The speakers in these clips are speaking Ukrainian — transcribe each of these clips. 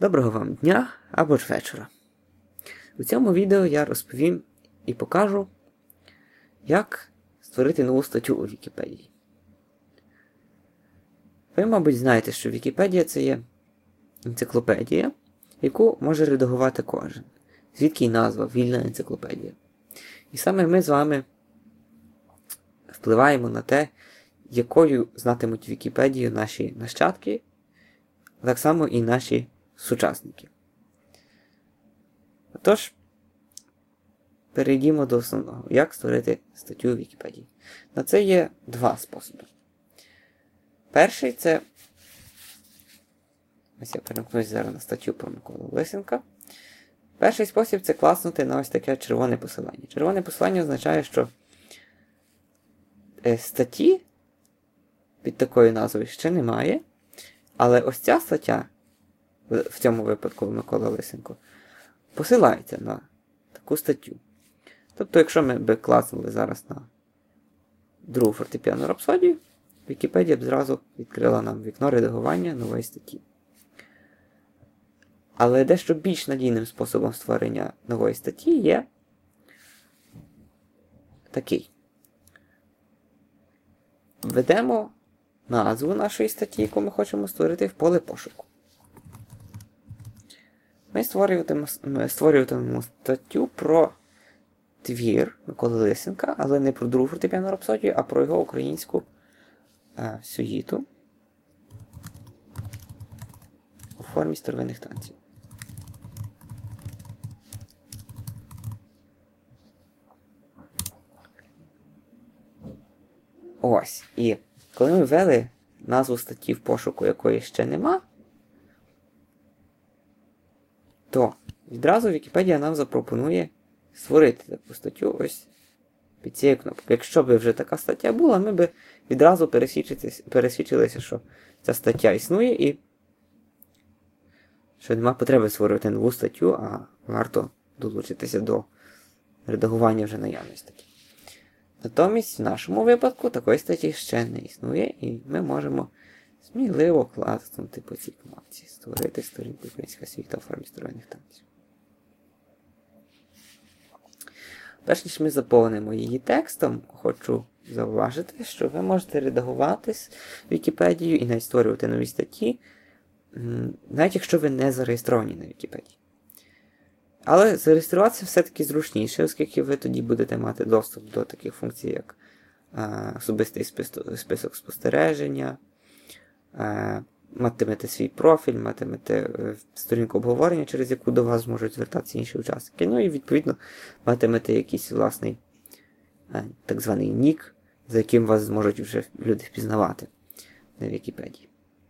Доброго вам дня або ж вечора. У цьому відео я розповім і покажу, як створити нову статтю у Вікіпедії. Ви, мабуть, знаєте, що Вікіпедія – це є енциклопедія, яку може редагувати кожен. Звідки й назва «Вільна енциклопедія». І саме ми з вами впливаємо на те, якою знатимуть Вікіпедію наші нащадки, так само і наші сучасники. Отож, перейдімо до основного. Як створити статтю у Вікіпедії? На це є два способи. Перший – це... Ось я перемкнусь зараз на статтю про Миколу Лисенка. Перший спосіб – це класнути на ось таке червоне посилання. Червоне посилання означає, що статті під такою назвою ще немає, але ось ця стаття, в цьому випадку Микола Лисенко, посилається на таку статтю. Тобто, якщо ми б класнули зараз на другу фортепіанну рапсодію, Вікіпедія б зразу відкрила нам вікно редагування нової статті. Але дещо більш надійним способом створення нової статті є такий. Введемо назву нашої статті, яку ми хочемо створити, в поле пошуку. Ми створюватимемо статтю про твір Миколи Лисенка, але не про другу фортепіанну рапсодію, а про його українську сюїту у формі старовинних танців. Ось. І коли ми ввели назву статті в пошуку, якої ще нема, то відразу Вікіпедія нам запропонує створити таку статтю ось під цією кнопкою. Якщо б вже така стаття була, ми б відразу пересвідчилися, що ця стаття існує і що нема потреби створювати нову статтю, а варто долучитися до редагування вже наявної статті. Натомість, в нашому випадку, такої статті ще не існує, і ми можемо сміливо класнути по цій кнопці «Створити сторінку українська світа у формі старовинних танців». Перш ніж ми заповнимо її текстом, хочу зауважити, що ви можете редагувати Вікіпедію і навіть створювати нові статті, навіть якщо ви не зареєстровані на Вікіпедії. Але зареєструватися все-таки зручніше, оскільки ви тоді будете мати доступ до таких функцій, як особистий список спостереження, матимете свій профіль, матимете сторінку обговорення, через яку до вас зможуть звертатися інші учасники. Ну і, відповідно, матимете якийсь власний так званий нік, за яким вас зможуть вже люди впізнавати на Вікіпедії.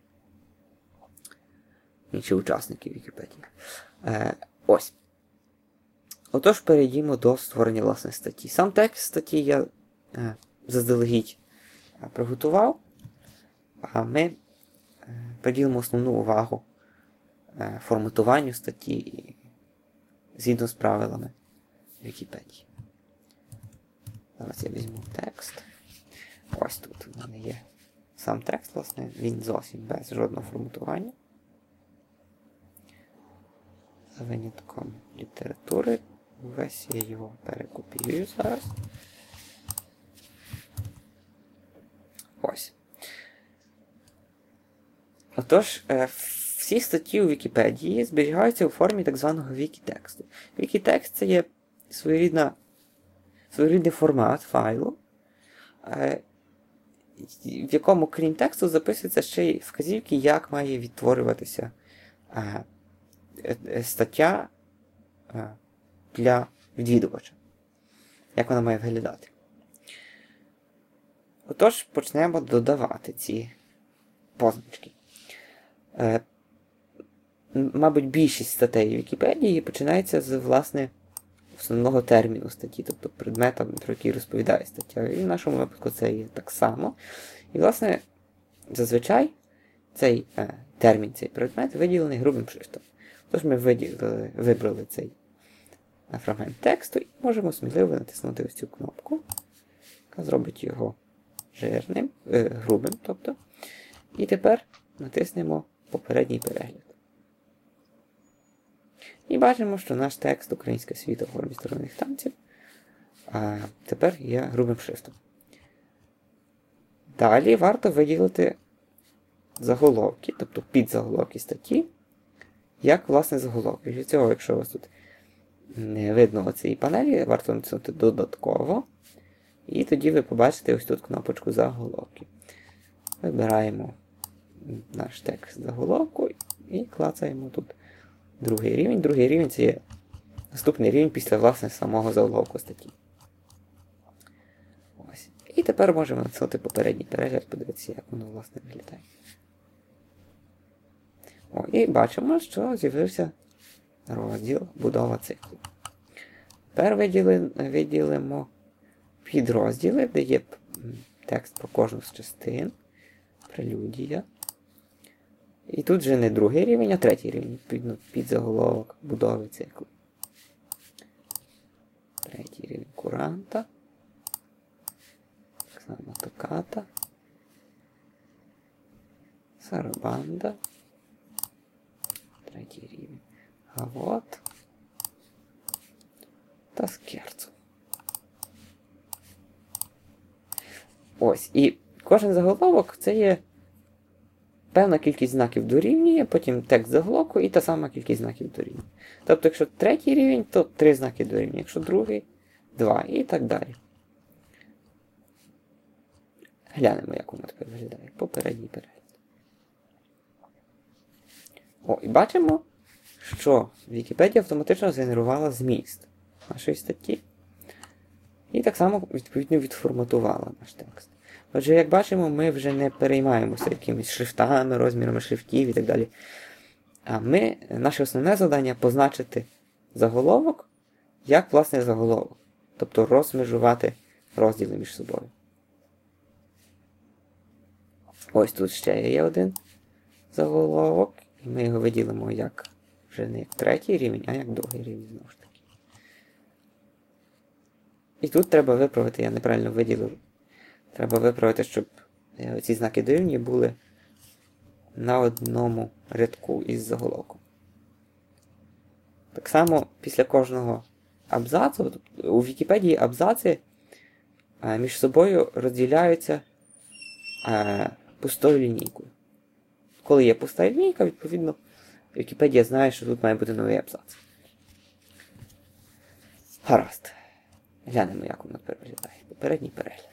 Інші учасники Вікіпедії. Ось. Отож, перейдімо до створення власної статті. Сам текст статті я заздалегідь приготував, а ми приділимо основну увагу форматуванню статті згідно з правилами Вікіпедії. Зараз я візьму текст. Ось тут у мене є сам текст, власне, він зовсім без жодного форматування. За винятком літератури. Весь я його перекопіюю зараз. Ось. Отож, всі статті у Вікіпедії зберігаються у формі так званого вікітексту. Вікітекст – це є своєрідний формат файлу, в якому, крім тексту, записуються ще й вказівки, як має відтворюватися стаття для відвідувача. Як вона має виглядати. Отож, почнемо додавати ці позначки. Мабуть, більшість статей Вікіпедії починається з, власне, основного терміну статті, тобто предмета, про який розповідає стаття. І в нашому випадку це є так само. І, власне, зазвичай цей термін, цей предмет виділений грубим шрифтом. Тож ми вибрали цей фрагмент тексту і можемо сміливо натиснути ось цю кнопку, яка зробить його жирним, грубим, тобто. І тепер натиснемо попередній перегляд. бачимо, що наш текст «Українська освіта у формі старовинних танців» тепер є грубим шрифтом. Далі варто виділити заголовки, тобто підзаголовки статті, як, власне, заголовки. Для цього, якщо у вас тут не видно цієї панелі, варто натиснути «Додатково», і тоді ви побачите ось тут кнопочку «Заголовки». Вибираємо наш текст заголовку і клацаємо тут другий рівень. Другий рівень – це є наступний рівень після, власне, самого заголовку статті. Ось. І тепер можемо натиснути попередній перегляд, подивитися, як воно, власне, виглядає. І бачимо, що з'явився розділ «Будова циклу». Тепер виділимо підрозділи, де є текст про кожну з частин, прелюдія. І тут вже не другий рівень, а третій рівень, відповідно, підзаголовок будови циклу. Третій рівень куранта. Так само токата. Сарабанда. Третій рівень гавот. Та скерцо. Ось, і кожен заголовок це є певна кількість знаків дорівнює, потім текст заголовку і та сама кількість знаків дорівнює. Тобто, якщо третій рівень, то 3 знаки дорівнює, якщо другий – 2 і так далі. Глянемо, як воно тепер виглядає. Попередній перегляд. І бачимо, що Вікіпедія автоматично згенерувала зміст нашої статті. І так само, відповідно, відформатувала наш текст. Отже, як бачимо, ми вже не переймаємося якимись шрифтами, розмірами шрифтів і так далі. А наше основне завдання – позначити заголовок як, власне, заголовок. Тобто розмежувати розділи між собою. Ось тут ще є один заголовок. І ми його виділимо як вже не як третій рівень, а як другий рівень, знову ж таки. І тут треба виправити, я неправильно виділив, треба виправити, щоб ці знаки дорівнює були на одному рядку із заголовком. Так само після кожного абзацу, у Вікіпедії абзаци між собою розділяються пустою лінійкою. Коли є пуста лінійка, відповідно, Вікіпедія знає, що тут має бути новий абзац. Гаразд. Глянемо, як воно тепер виглядає. Попередній перегляд.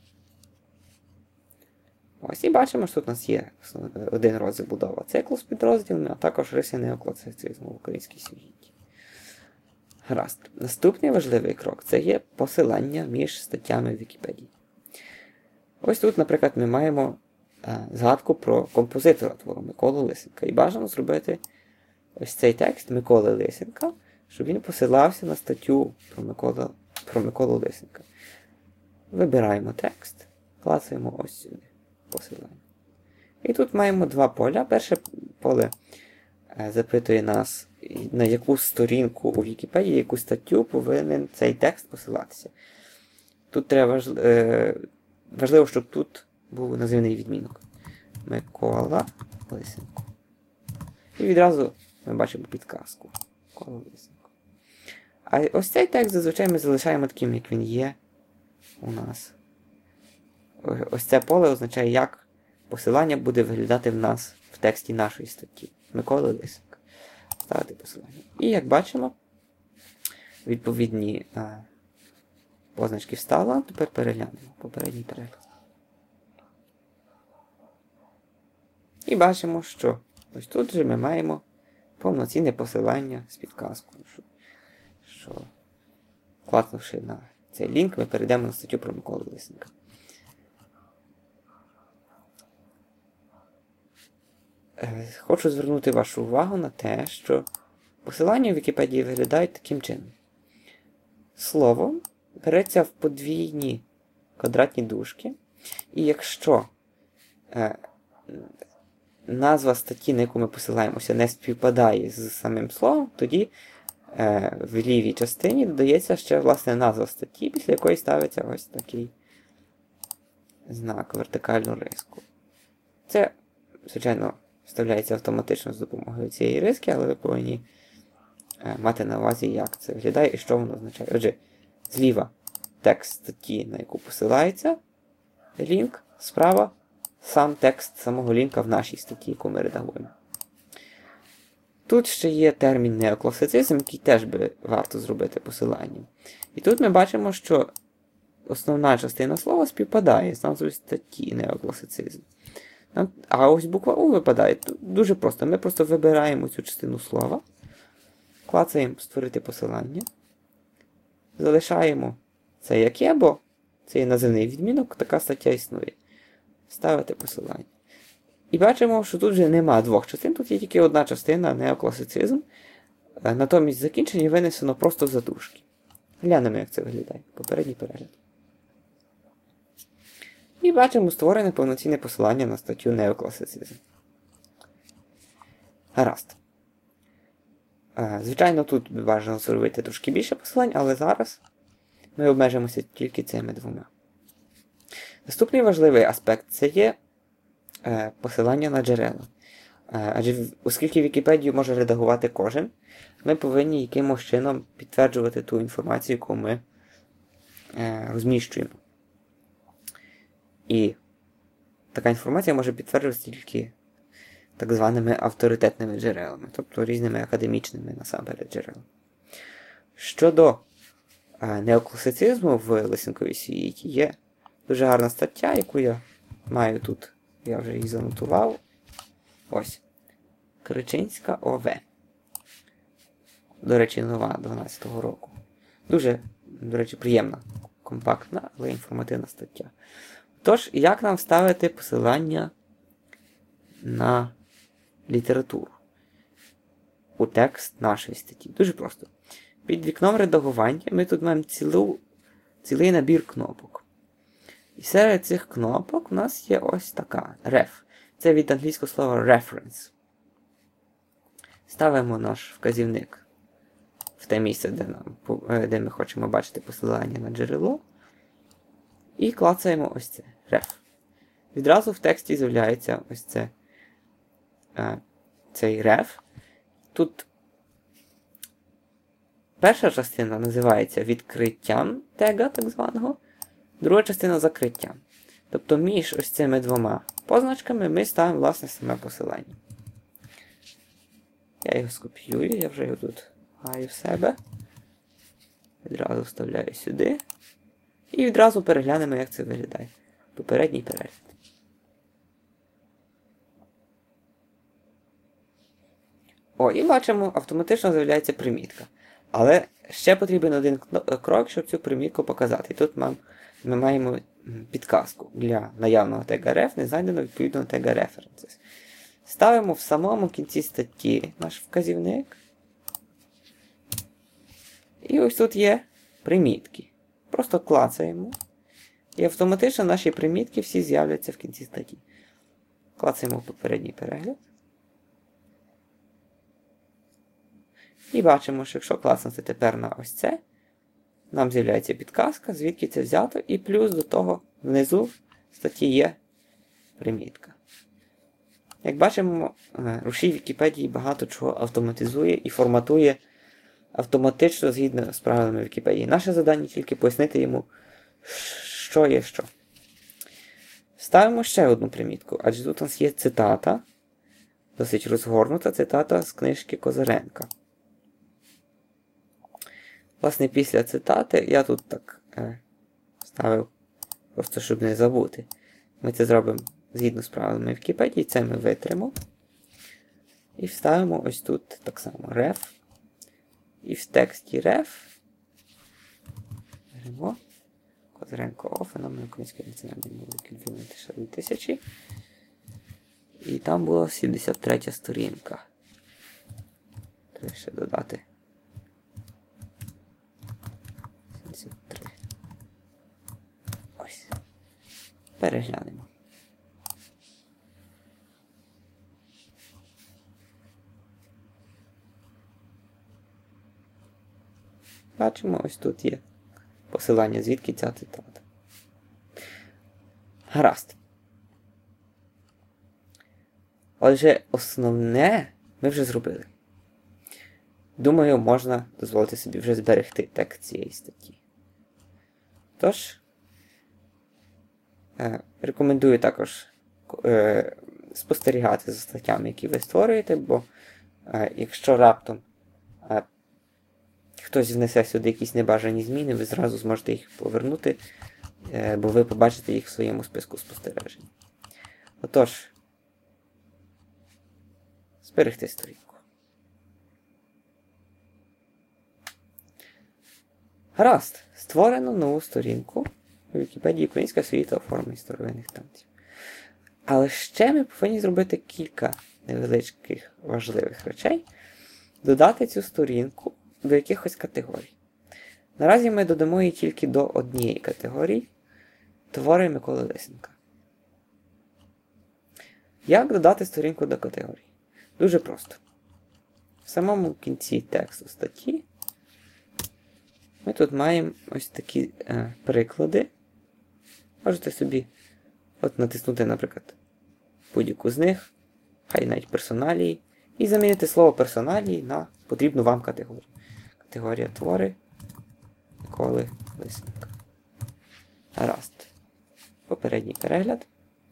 Ось і бачимо, що тут у нас є один розділ будова циклу з підрозділами, а також риси неокласицизму в українській світі. Гаразд. Наступний важливий крок – це є посилання між статтями в Вікіпедії. Ось тут, наприклад, ми маємо згадку про композитора твору Миколу Лисенка. І бажано зробити ось цей текст Миколи Лисенка, щоб він посилався на статтю про Миколу Лисенка. Вибираємо текст, клацаємо ось сюди посилання. І тут маємо два поля. Перше поле запитує нас, на яку сторінку у Вікіпедії, яку статтю повинен цей текст посилатися. Тут треба важливо, щоб тут був називний відмінок. Микола Лисенко. І відразу ми бачимо підказку. Микола Лисенко. А ось цей текст зазвичай ми залишаємо таким, як він є у нас. Ось це поле означає, як посилання буде виглядати в нас в тексті нашої статті. Микола Лисенко. Ставити посилання. І як бачимо, відповідні позначки встало. Тепер переглянемо. Попередній перегляд. І бачимо, що ось тут же ми маємо повноцінне посилання з підказкою, що клацнувши на цей лінк, ми перейдемо на статтю про Миколу Лисенка. Хочу звернути вашу увагу на те, що посилання в Вікіпедії виглядають таким чином. Слово береться в подвійні квадратні дужки, і якщо назва статті, на яку ми посилаємося, не співпадає з самим словом, тоді в лівій частині додається ще, власне, назва статті, після якої ставиться ось такий знак, вертикальну риску. Це, звичайно, вставляється автоматично з допомогою цієї риски, але ви повинні мати на увазі, як це виглядає і що воно означає. Отже, зліва текст статті, на яку посилається лінк, справа сам текст самого лінка в нашій статті, яку ми редагуємо. Тут ще є термін неокласицизм, який теж би варто зробити посиланням. І тут ми бачимо, що основна частина слова співпадає з назвою статті неокласицизм. А ось буква У випадає. Дуже просто. Ми просто вибираємо цю частину слова, клацаємо «Створити посилання», залишаємо це як є, бо це є називний відмінок, така стаття існує. Ставити посилання. І бачимо, що тут вже нема двох частин, тут є тільки одна частина неокласицизм. Натомість закінчення винесено просто за дужки. Глянемо, як це виглядає. Попередній перегляд. І бачимо створене повноцінне посилання на статтю неокласицизм. Гаразд. Звичайно, тут бажано зробити трошки більше посилань, але зараз ми обмежимося тільки цими двома. Наступний важливий аспект – це є посилання на джерела. Адже оскільки Вікіпедію може редагувати кожен, ми повинні якимось чином підтверджувати ту інформацію, яку ми розміщуємо. І така інформація може підтверджуватися тільки так званими авторитетними джерелами, тобто різними академічними насамперед джерелами. Щодо неокласицизму в Лисенковій світі є дуже гарна стаття, яку я маю тут, я вже її занотував. Ось. Кричинська ОВ. До речі, нова 12-го року. Дуже, до речі, приємна, компактна, але інформативна стаття. Тож, як нам вставити посилання на літературу у текст нашої статті? Дуже просто. Під вікном редагування ми тут маємо цілий набір кнопок. І серед цих кнопок у нас є ось така. Ref. Це від англійського слова reference. Ставимо наш вказівник в те місце, де ми хочемо бачити посилання на джерело. І клацаємо ось це. Ref. Відразу в тексті з'являється ось це, цей ref. Тут перша частина називається відкриттям тега, так званого. Друга частина закриттям. Тобто між ось цими двома позначками ми ставимо, власне, саме посилання. Я його скопіюю, я вже його тут маю в себе. Відразу вставляю сюди. І відразу переглянемо, як це виглядає. Попередній перегляд. О, і бачимо, автоматично з'являється примітка. Але ще потрібен один крок, щоб цю примітку показати. І тут ми маємо підказку. Для наявного тега ref не знайдено відповідного тега references. Ставимо в самому кінці статті наш вказівник. І ось тут є примітки. Просто клацаємо. І автоматично наші примітки всі з'являться в кінці статті. Клацаємо в попередній перегляд. І бачимо, що якщо клацнути тепер на ось це, нам з'являється підказка, звідки це взято, і плюс до того внизу в статті є примітка. Як бачимо, рушій Вікіпедії багато чого автоматизує і форматує автоматично згідно з правилами Вікіпедії. Наше завдання тільки пояснити йому, що є що. Ставимо ще одну примітку, адже тут у нас є цитата, досить розгорнута цитата з книжки Козаренка. Власне, після цитати я тут так ставив, просто щоб не забути. Ми це зробимо згідно з правилами Вікіпедії, це ми витримо. І вставимо ось тут так само ref. І в тексті ref беремо Козаренко О, феномен Української національної мови Кільвіна 2000. І там була 73-я сторінка. Треба ще додати. 73. Ось. Переглянемо. Бачимо, ось тут є посилання, звідки ця цитата. Гаразд. Отже, основне ми вже зробили. думаю, можна дозволити собі вже зберегти текст цієї статті. Тож, рекомендую також спостерігати за статтями, які ви створюєте, бо якщо раптом хтось внесе сюди якісь небажані зміни, ви зразу зможете їх повернути, бо ви побачите їх в своєму списку спостережень. Отож, зберегти сторінку. Гаразд, створено нову сторінку у Вікіпедії Українська освіта у формі старовинних танців. Але ще ми повинні зробити кілька невеличких важливих речей. Додати цю сторінку до якихось категорій. Наразі ми додамо її тільки до однієї категорії – твори Миколи Лисенка. Як додати сторінку до категорії? Дуже просто. В самому кінці тексту статті ми тут маємо ось такі приклади. Можете собі натиснути, наприклад, будь-яку з них, хай навіть персоналії, і замінити слово персоналії на потрібну вам категорію. Категорія твори Миколи Лисенка. Гаразд. Попередній перегляд.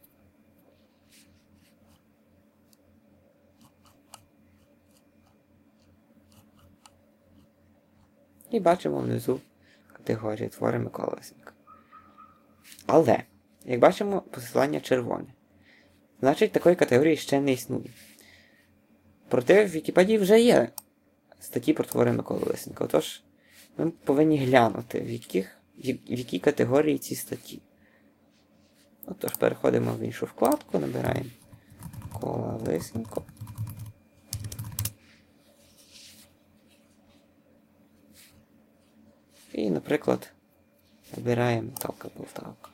І бачимо внизу категорію твори Миколи Лисенка. Але, як бачимо, посилання червоне. Значить, такої категорії ще не існує. Проте в Вікіпедії вже є статті про твори Миколи Лисенка. Отож, ми повинні глянути, в якій категорії ці статті. Отож, переходимо в іншу вкладку, набираємо Микола Лисенко. І, наприклад, набираємо Наталка-Полтавка.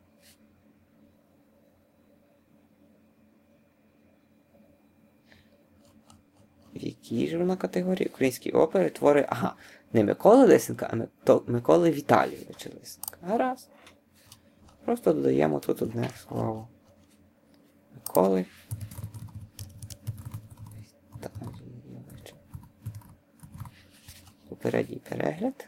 В якій ж вона категорії? Українські опери, твори... Ага, не Миколи Лисенка, а Миколи Віталійовича Лисенка. Гаразд. Просто додаємо тут одне слово. Миколи Віталійовича. Попередній перегляд.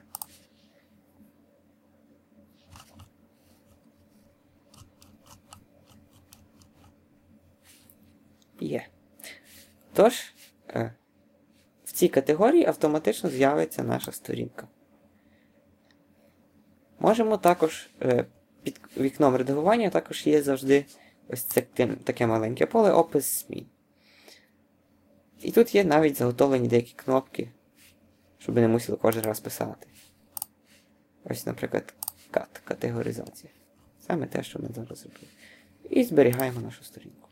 Є. Тож, в цій категорії автоматично з'явиться наша сторінка. Можемо також, під вікном редагування також є завжди ось таке маленьке поле «Опис ЗМІ». І тут є навіть заготовлені деякі кнопки, щоб не мусили кожен раз писати. Ось, наприклад, категоризація. Саме те, що ми зараз зробили. І зберігаємо нашу сторінку.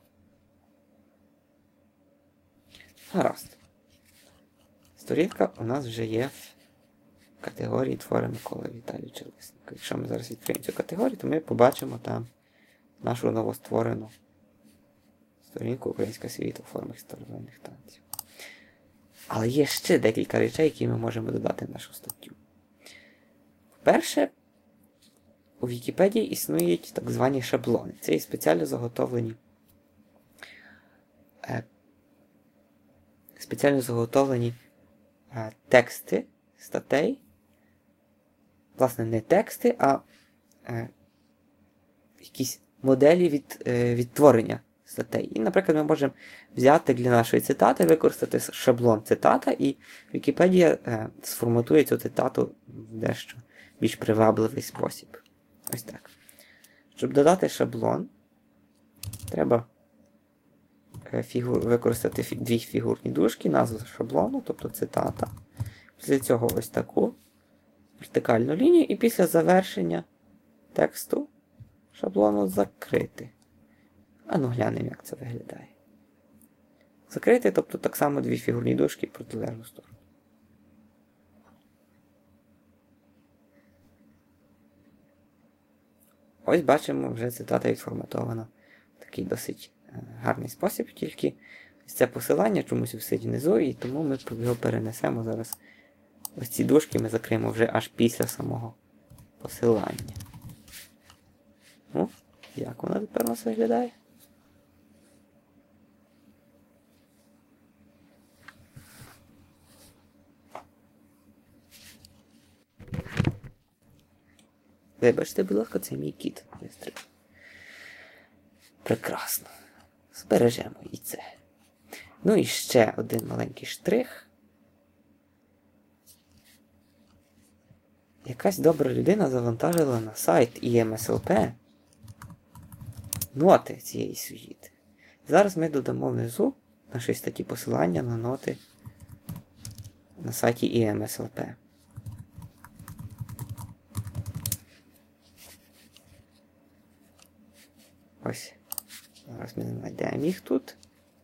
Гаразд. Сторінка у нас вже є в категорії твори Миколи Віталійовича Лисенка. Якщо ми зараз відкриємо цю категорію, то ми побачимо там нашу новостворену сторінку Українська освіта у формах старовинних танців. Але є ще декілька речей, які ми можемо додати в нашу статтю. По-перше, у Вікіпедії існують так звані шаблони. Це є спеціально заготовлені тексти статей. Власне, не тексти, а якісь моделі відтворення статей. І, наприклад, ми можемо взяти для нашої цитати, використати шаблон цитата, і Вікіпедія сформатує цю цитату в дещо більш привабливий спосіб. Ось так. Щоб додати шаблон, треба використати дві фігурні дужки, назву шаблону, тобто цитата. Після цього ось таку вертикальну лінію, і після завершення тексту шаблону закрити. А ну глянемо, як це виглядає. Закрити, тобто так само дві фігурні дужки в протилежну сторону. Ось бачимо, вже цитата відформатована в такий досить гарний спосіб, тільки це посилання чомусь висить внизу, і тому ми його перенесемо зараз. Ось ці дужки ми закриємо вже аж після самого посилання. Ну, як вона тепер у нас виглядає? Вибачте, будь ласка, це мій кіт. Прекрасно. Збережемо і це. Ну і ще один маленький штрих. Якась добра людина завантажила на сайт EMSLP ноти цієї сюїти. Зараз ми додамо внизу в нашій статті посилання на ноти на сайті EMSLP. Ось. Зараз ми знайдемо їх тут.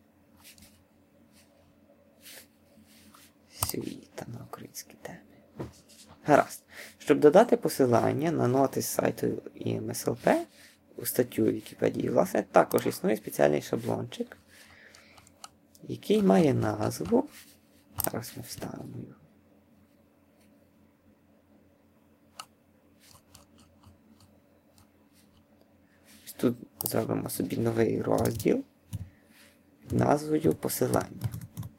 Сюїта на українській темі. Гаразд. Щоб додати посилання на ноти з сайту EMSLP у статтю Вікіпедії, власне, також існує спеціальний шаблончик, який має назву. Зараз ми вставимо його. Тут зробимо собі новий розділ з назвою посилання.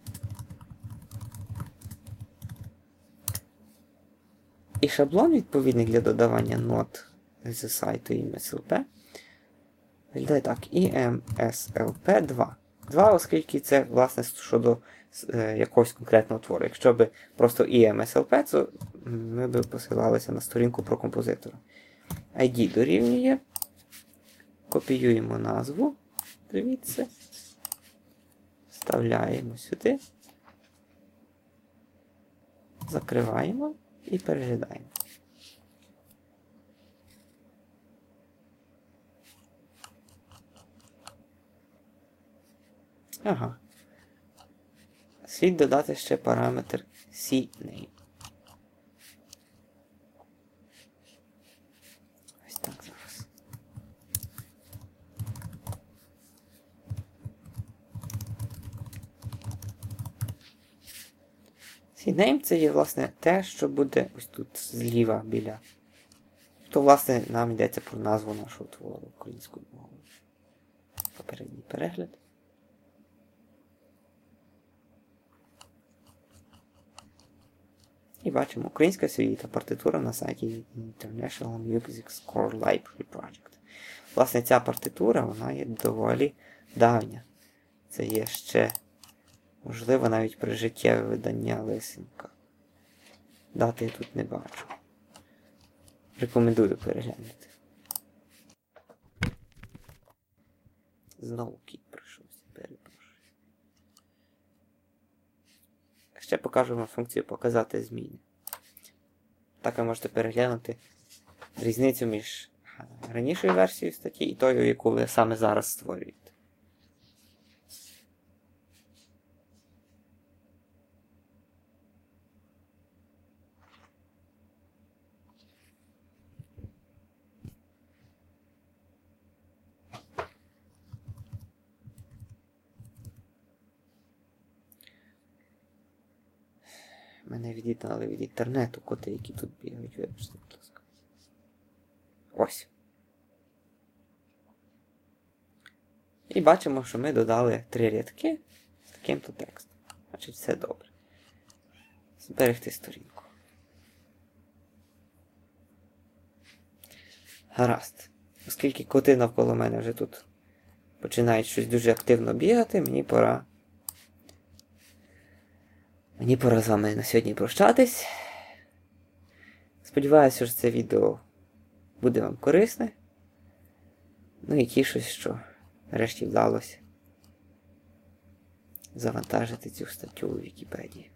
І шаблон відповідний для додавання нот з сайту EMSLP виглядає так. EMSLP 2. 2, оскільки це, власне, щодо якогось конкретного твору. Якщо б просто EMSLP, то ми б посилалися на сторінку про композитора. ID дорівнює. Копіюємо назву. Дивіться. Вставляємо сюди. Закриваємо і переглядаємо. Ага. Слід додати ще параметр CNAME. Ось так зараз. CNAME це є, власне, те, що буде ось тут зліва біля. То, власне, нам йдеться про назву нашого твору українською мовою. Попередній перегляд. І бачимо українська сюїта, партитура на сайті International Music Score Library Project. Власне, ця партитура, вона є доволі давня. Це є ще, можливо, навіть прижиттєве видання Лисенка. Дати я тут не бачу. Рекомендую переглянути. Знову кіт прийшовся, перепрошую. Ще покажу вам функцію «Показати зміни». Так ви можете переглянути різницю між ранішою версією статті і тою, яку ви саме зараз створюєте. Мене від'єднали від інтернету коти, які тут бігають, вибачте, будь ласка. Ось. І бачимо, що ми додали 3 рядки з таким-то текстом. Значить, все добре. Зберегти сторінку. Гаразд. Оскільки коти навколо мене вже тут починають щось дуже активно бігати, мені пора з вами на сьогодні прощатись. Сподіваюся, що це відео буде вам корисне. Ну і тішусь, що нарешті вдалося завантажити цю статтю у Вікіпедії.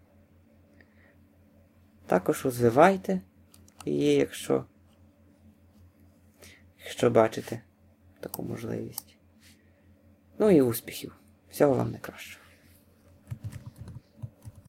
Також розвивайте її, якщо бачите таку можливість. Ну і успіхів. Всього вам найкращого.